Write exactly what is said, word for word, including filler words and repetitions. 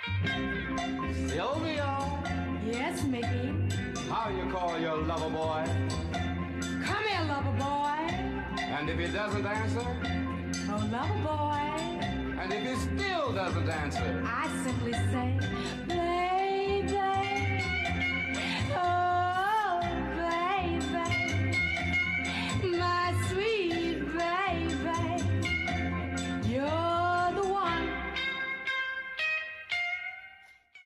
Sylvia, Yes, Mickey. how you call your lover boy? Come here, lover boy. And if he doesn't answer, Oh, lover boy. and if he still doesn't answer, I simply